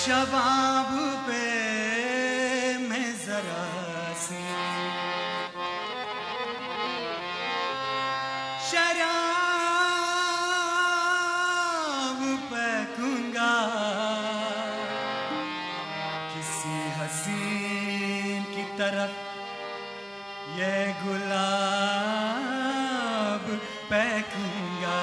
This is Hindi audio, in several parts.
शबाब पे मैं जरा सी शराब फेंकूंगा, किसी हसीन की तरफ ये गुलाब फेंकूंगा।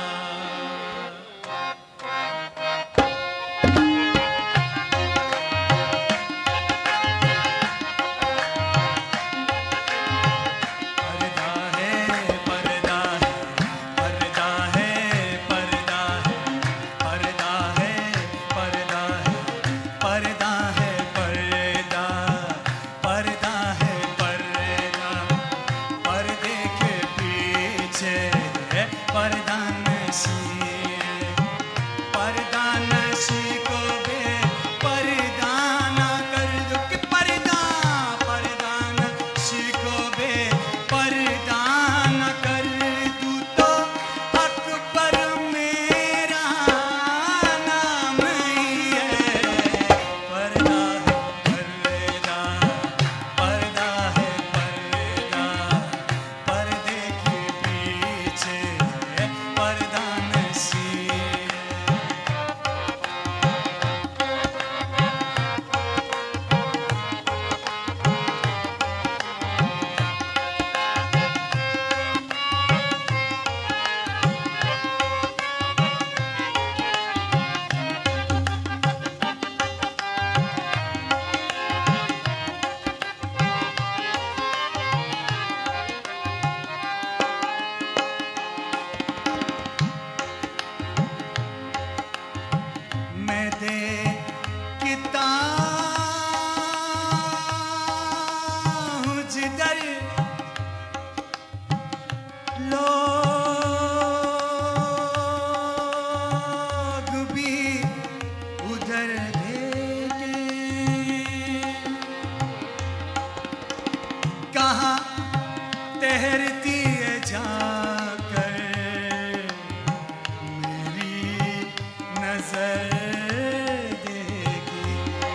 ठहरती है जाकर मेरी नजर देगी,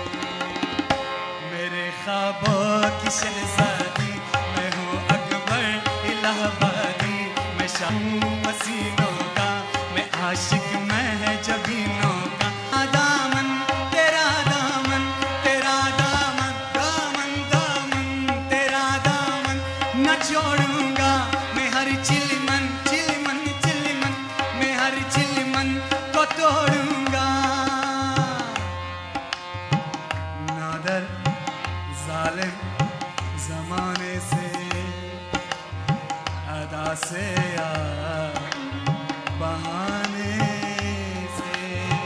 मेरे ख्वाबों की शहजादी मैं हूँ अकबर इलाहाबादी, मैं शाहूं मसीनों का, मैं आशिक मैं है जबीनों का। दामन तेरा दामन, तेरा दामन, दामन दामन तेरा दामन न छोड़ूंगा मैं, हर चिलमन चिलमन चिलमन मैं हर चिलमन को तोड़ूंगा। नादर जालिम जमाने से अदा से या बहाने से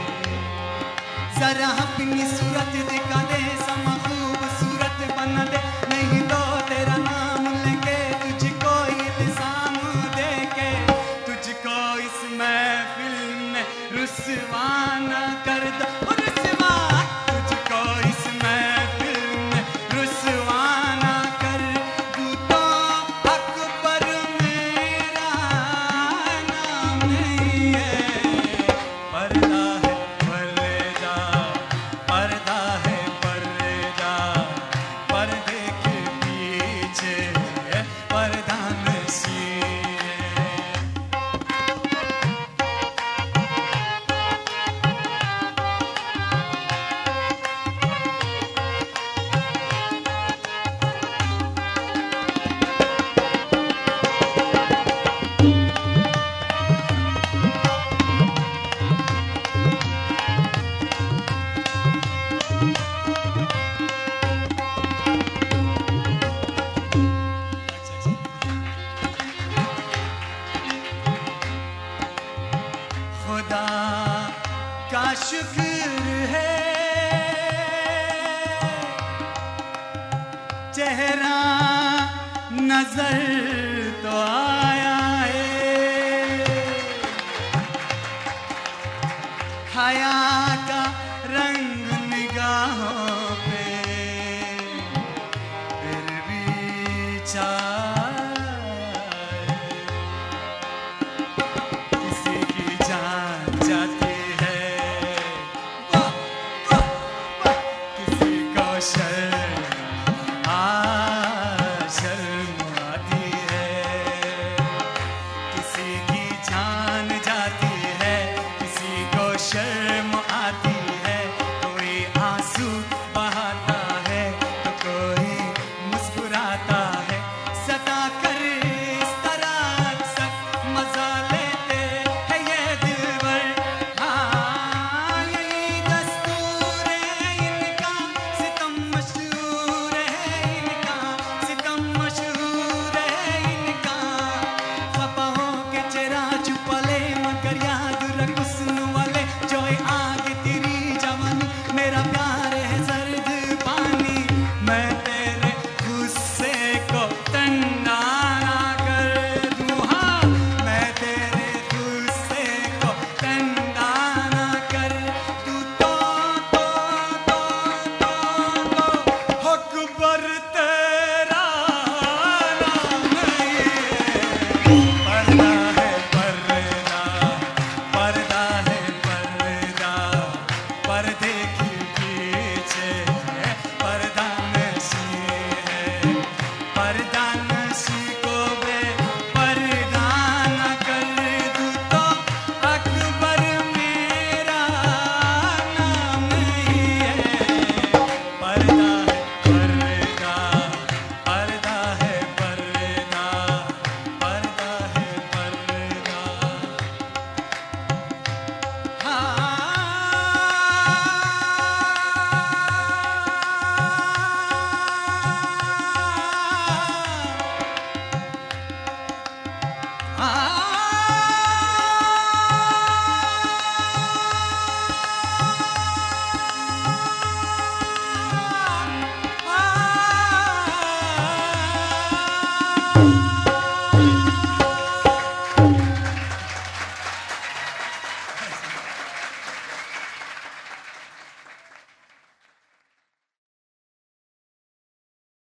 जरा अपनी सूरत दिखा दे, समा खूबसूरत बना दे, नहीं तो तेरा नाम लेके तुझको इल्जाम देके तुझको इस महफिल में रुसवा न कर दो, रुसवा तुझको इस महफिल में रुसवा न कर दूं तो अकबर मेरा नाम नहीं है। पर्दा है पर्दा, पर्दा है पर्दा, पर्दे के पीछे पर्दा नशी है। खुदा का शुक्र है चेहरा नजर तो आया है, हया